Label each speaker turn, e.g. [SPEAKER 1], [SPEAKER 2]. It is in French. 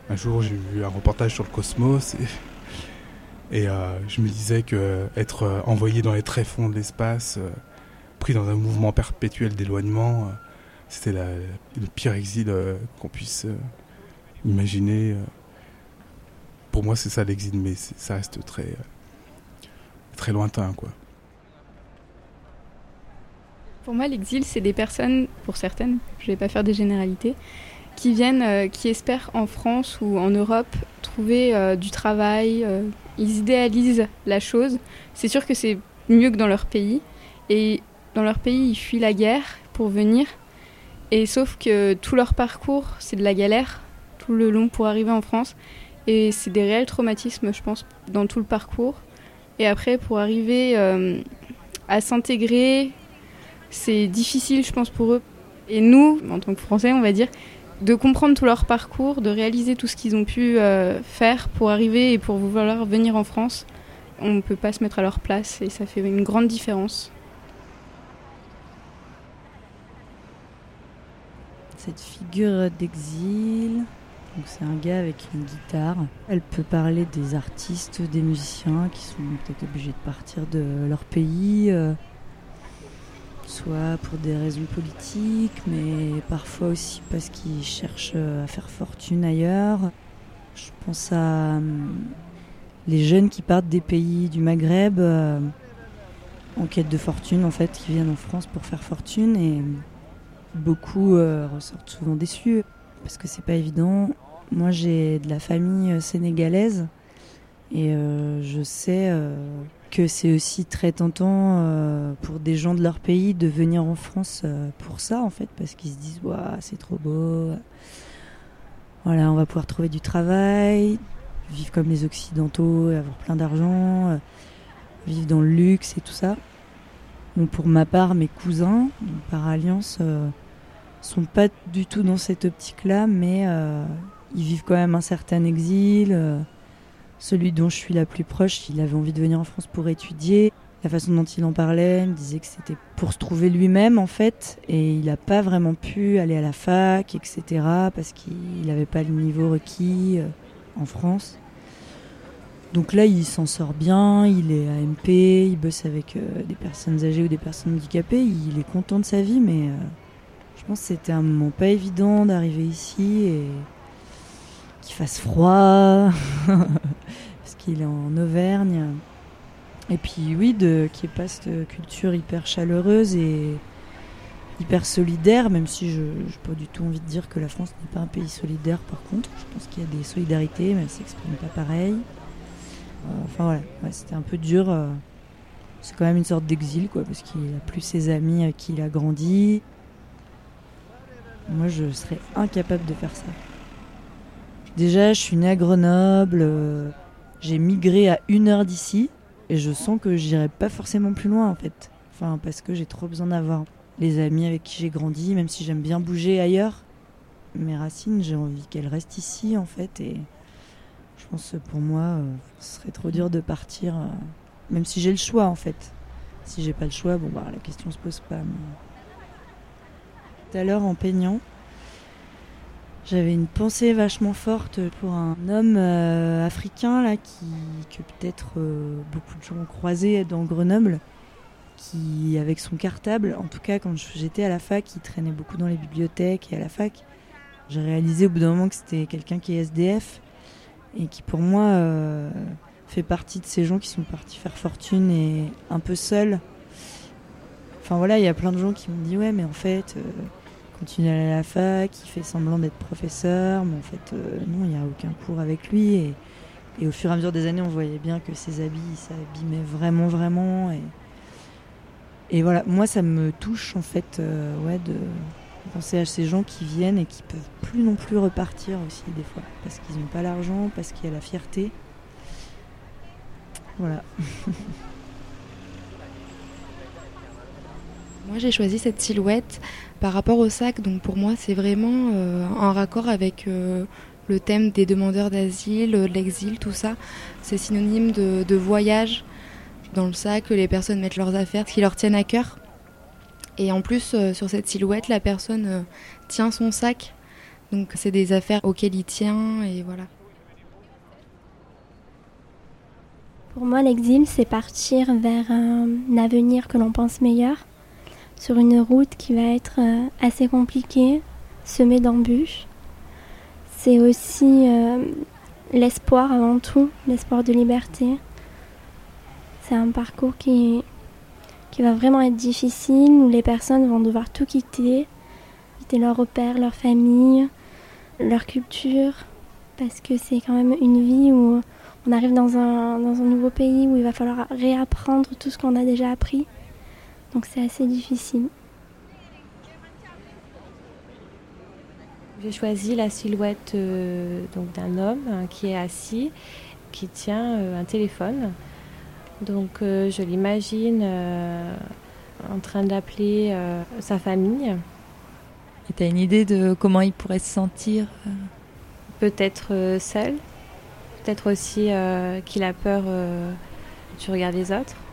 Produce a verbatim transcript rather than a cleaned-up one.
[SPEAKER 1] Un jour, j'ai vu un reportage sur le cosmos et, et euh, je me disais qu'être euh, envoyé dans les tréfonds de l'espace, euh, pris dans un mouvement perpétuel d'éloignement, euh, c'était la, le pire exil euh, qu'on puisse euh, imaginer. Pour moi, c'est ça l'exil, mais ça reste très, euh, très lointain, quoi.
[SPEAKER 2] Pour moi, l'exil, c'est des personnes, pour certaines, je ne vais pas faire des généralités, qui viennent, euh, qui espèrent en France ou en Europe trouver euh, du travail. Euh, ils idéalisent la chose. C'est sûr que c'est mieux que dans leur pays. Et dans leur pays, ils fuient la guerre pour venir. Et sauf que tout leur parcours, c'est de la galère, tout le long pour arriver en France. Et c'est des réels traumatismes, je pense, dans tout le parcours. Et après, pour arriver euh, à s'intégrer, c'est difficile, je pense, pour eux. Et nous, en tant que Français, on va dire, de comprendre tout leur parcours, de réaliser tout ce qu'ils ont pu euh, faire pour arriver et pour vouloir venir en France. On ne peut pas se mettre à leur place et ça fait une grande différence.
[SPEAKER 3] Cette figure d'exil, donc c'est un gars avec une guitare. Elle peut parler des artistes, des musiciens qui sont peut-être obligés de partir de leur pays, euh, soit pour des raisons politiques, mais parfois aussi parce qu'ils cherchent à faire fortune ailleurs. Je pense à euh, les jeunes qui partent des pays du Maghreb euh, en quête de fortune, en fait, qui viennent en France pour faire fortune, et beaucoup euh, ressortent souvent déçus parce que c'est pas évident. Moi, j'ai de la famille sénégalaise et euh, je sais euh, que c'est aussi très tentant euh, pour des gens de leur pays de venir en France euh, pour ça, en fait, parce qu'ils se disent waouh, c'est trop beau. Voilà, on va pouvoir trouver du travail, vivre comme les Occidentaux, avoir plein d'argent, euh, vivre dans le luxe et tout ça. Bon, pour ma part, mes cousins, par alliance, euh, sont pas du tout dans cette optique-là, mais euh, ils vivent quand même un certain exil. Euh, celui dont je suis la plus proche, il avait envie de venir en France pour étudier. La façon dont il en parlait, il me disait que c'était pour se trouver lui-même, en fait, et il n'a pas vraiment pu aller à la fac, et cetera, parce qu'il n'avait pas le niveau requis euh, en France. Donc là, il s'en sort bien, il est A M P, il bosse avec euh, des personnes âgées ou des personnes handicapées, il est content de sa vie, mais euh, je pense que c'était un moment pas évident d'arriver ici et qu'il fasse froid, parce qu'il est en Auvergne. Et puis oui, de, qu'il n'y ait pas cette culture hyper chaleureuse et hyper solidaire, même si je n'ai pas du tout envie de dire que la France n'est pas un pays solidaire par contre. Je pense qu'il y a des solidarités, mais elles ne s'expriment pas pareil. Enfin voilà, ouais, c'était un peu dur. C'est quand même une sorte d'exil, quoi, parce qu'il n'a plus ses amis avec qui il a grandi. Moi, je serais incapable de faire ça. Déjà, je suis née à Grenoble, euh, j'ai migré à une heure d'ici, et je sens que j'irai pas forcément plus loin, en fait. Enfin, parce que j'ai trop besoin d'avoir les amis avec qui j'ai grandi, même si j'aime bien bouger ailleurs. Mes racines, j'ai envie qu'elles restent ici, en fait, et je pense que pour moi, euh, ce serait trop dur de partir, euh, même si j'ai le choix, en fait. Si j'ai pas le choix, bon, bah, la question se pose pas. Mais... Tout à l'heure, en peignant, j'avais une pensée vachement forte pour un homme euh, africain là, qui, que peut-être euh, beaucoup de gens ont croisé dans Grenoble, qui, avec son cartable, en tout cas quand j'étais à la fac, il traînait beaucoup dans les bibliothèques et à la fac. J'ai réalisé au bout d'un moment que c'était quelqu'un qui est S D F et qui pour moi euh, fait partie de ces gens qui sont partis faire fortune et un peu seuls. Enfin voilà, il y a plein de gens qui m'ont dit ouais mais en fait... Euh, continue à aller à la fac, il fait semblant d'être professeur, mais en fait euh, non, il n'y a aucun cours avec lui et, et au fur et à mesure des années on voyait bien que ses habits s'abîmaient vraiment vraiment et, et voilà, moi ça me touche en fait euh, ouais, de penser à ces gens qui viennent et qui peuvent plus non plus repartir aussi des fois parce qu'ils n'ont pas l'argent, parce qu'il y a la fierté, voilà.
[SPEAKER 4] Moi, j'ai choisi cette silhouette par rapport au sac. Donc pour moi, c'est vraiment euh, en raccord avec euh, le thème des demandeurs d'asile, de l'exil, tout ça. C'est synonyme de, de voyage dans le sac, que les personnes mettent leurs affaires, ce qui leur tiennent à cœur. Et en plus, euh, sur cette silhouette, la personne euh, tient son sac. Donc c'est des affaires auxquelles il tient et voilà.
[SPEAKER 5] Pour moi, l'exil, c'est partir vers un avenir que l'on pense meilleur, sur une route qui va être assez compliquée, semée d'embûches. C'est aussi euh, l'espoir avant tout, l'espoir de liberté. C'est un parcours qui, qui va vraiment être difficile, où les personnes vont devoir tout quitter, quitter leurs repères, leur famille, leur culture, parce que c'est quand même une vie où on arrive dans un, dans un nouveau pays où il va falloir réapprendre tout ce qu'on a déjà appris. Donc c'est assez difficile.
[SPEAKER 6] J'ai choisi la silhouette euh, donc d'un homme hein, qui est assis, qui tient euh, un téléphone. Donc euh, je l'imagine euh, en train d'appeler euh, sa famille.
[SPEAKER 3] Et tu as une idée de comment il pourrait se sentir euh...
[SPEAKER 6] Peut-être euh, seul, peut-être aussi euh, qu'il a peur euh, du regard des autres.